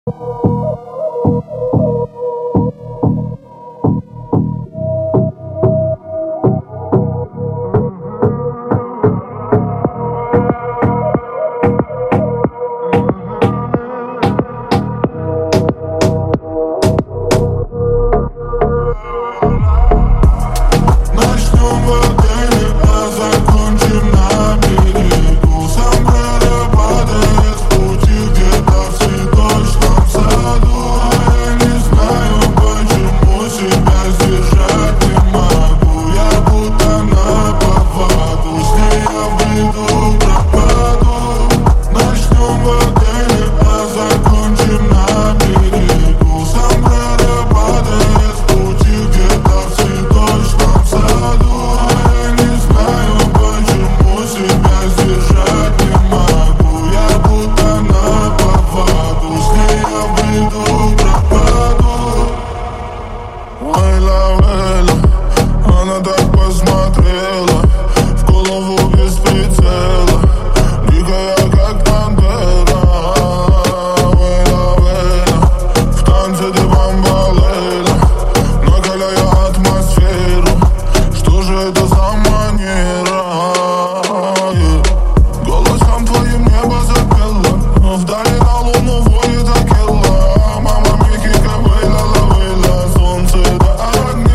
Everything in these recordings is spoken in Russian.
Она так посмотрела в голову без прицела, дикая как пантера. В танце ты бомбалейла, накаляя атмосферу. Что же это за манера? Голосом твоим небо запело, вдали на луну воет Акела. Мама Мехико, вейла, солнце это огни.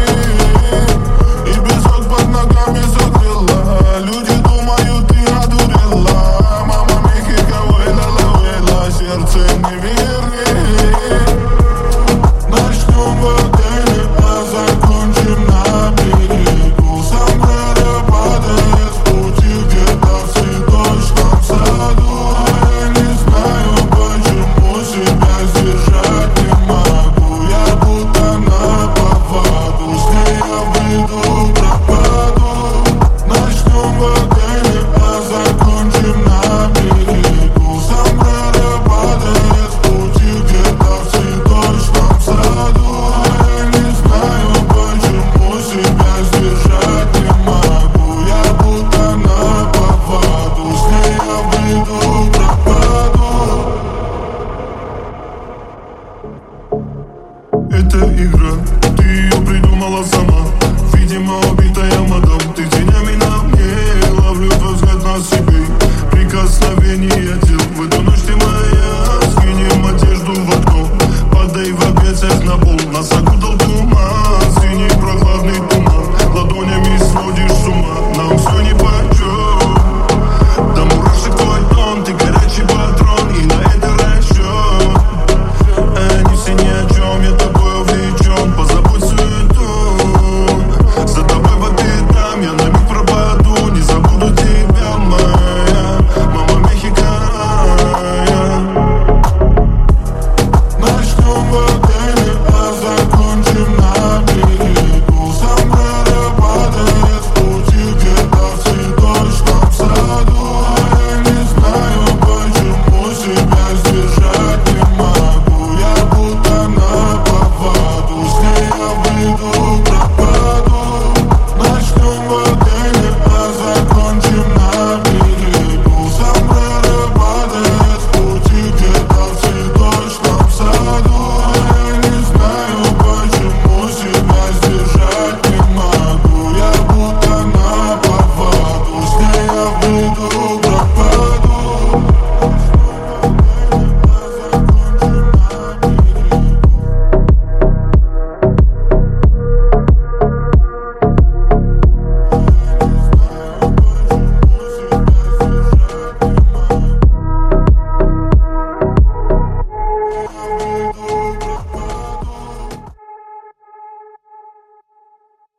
Люди думают, ты одурела. Мама Мехико, вейла, сердце не верни. Начнем в отеле, а закончим на берегу. Сомбреро падает в пути где-то в цветочном саду. Я не знаю, почему себя сдержать не могу. Я будто на поводу, с ней я выйду, пропаду. Начнем в отеле, а закончим на берегу. Сомбреро падает в пути где-то в цветочном саду. Я не знаю, почему себя сдержать не могу. Я будто на поводу, с ней я выйду, пропаду. Это игра, ты ее придумала сама. Видимо, убитая мадам. Ты тенями на мне, ловлю твой взгляд на себе. Прикосновение тела.